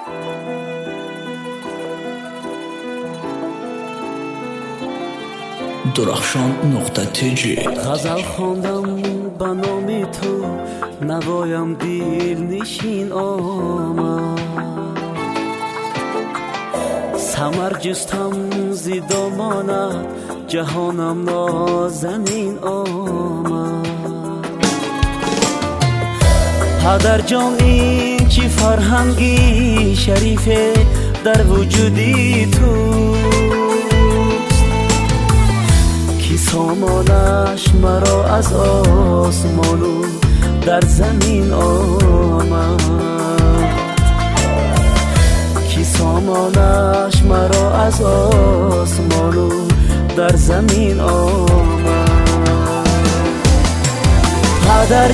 درخشان.tg غزل خواندم به نام تو، نوایم دل نشین آمد. ثمر جستم ز دامانت، جهانم نازنین آمد. پدر جان این چی فرهنگی شریفه در وجودی توست، کی سامانش مرا از آسمانو در زمین آمد. کی سامانش مرا از آسمانو در زمین آمد. پدر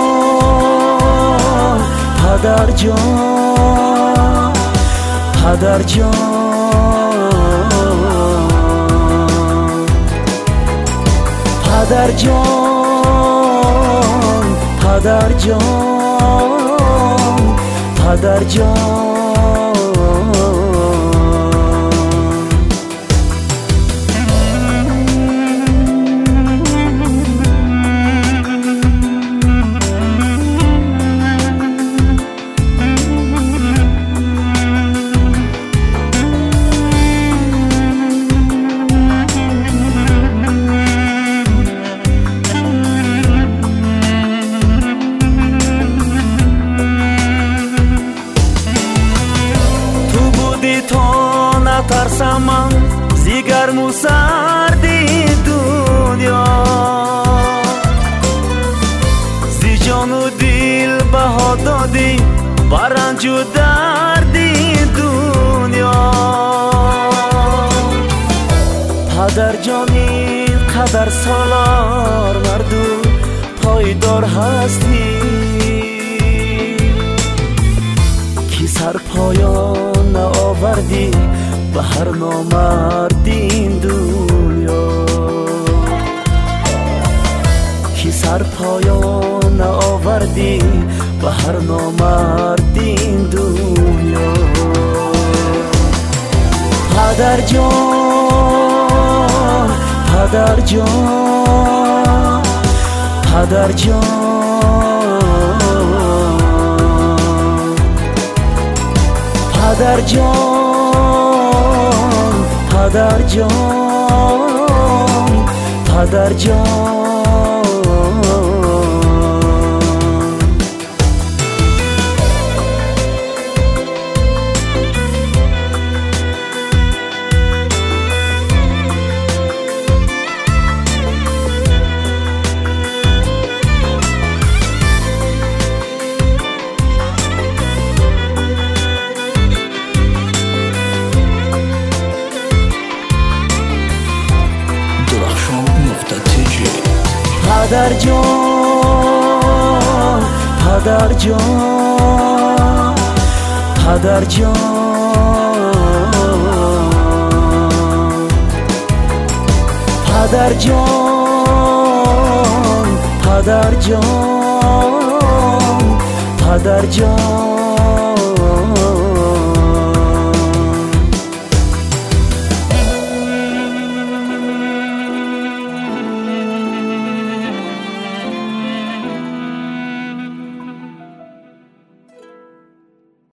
جان، پدر جان، پدر جان، پدر جان، پدر جان، پدر جان. نترسم من زی گرم و سردی دنیا، زی جان و دل بها دادی بر رنج و دردی دنیا. پدر جان این قدر سالار مردو پایدار هستی، کی سر پایان آوردی به هر نامرد این دنیا. کی سر پایان آوردی به هر نامرد این دنیا. پدر جان، پدر جان، پدر جان، پدر جان، پدر جان، پدر جان. پدر جان، پدر جان، پدر جان، پدر جان، پدر جان، پدر جان.